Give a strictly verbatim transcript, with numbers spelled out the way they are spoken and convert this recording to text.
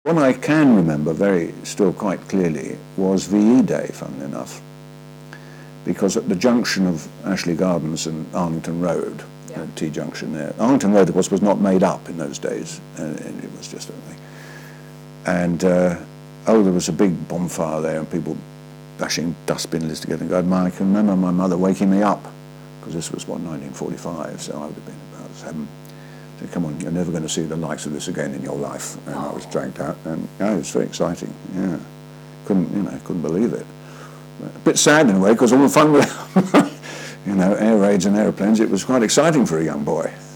What I can remember very, still quite clearly, was V E Day, funnily enough, because at the junction of Ashley Gardens and Arlington Road, yeah. T junction there, Arlington Road, of course, was not made up in those days, and it was just a thing. And uh, oh, there was a big bonfire there, and people bashing dustbin lids together. And God, I can remember my mother waking me up, because this was what, nineteen forty-five, so I would have been about seven. Said, "Come on, you're never going to see the likes of this again in your life." And oh. I was dragged out, and yeah, it was very exciting. Yeah, couldn't you know, couldn't believe it. A bit sad in a way, because all the fun with, you know, air raids and aeroplanes, it was quite exciting for a young boy.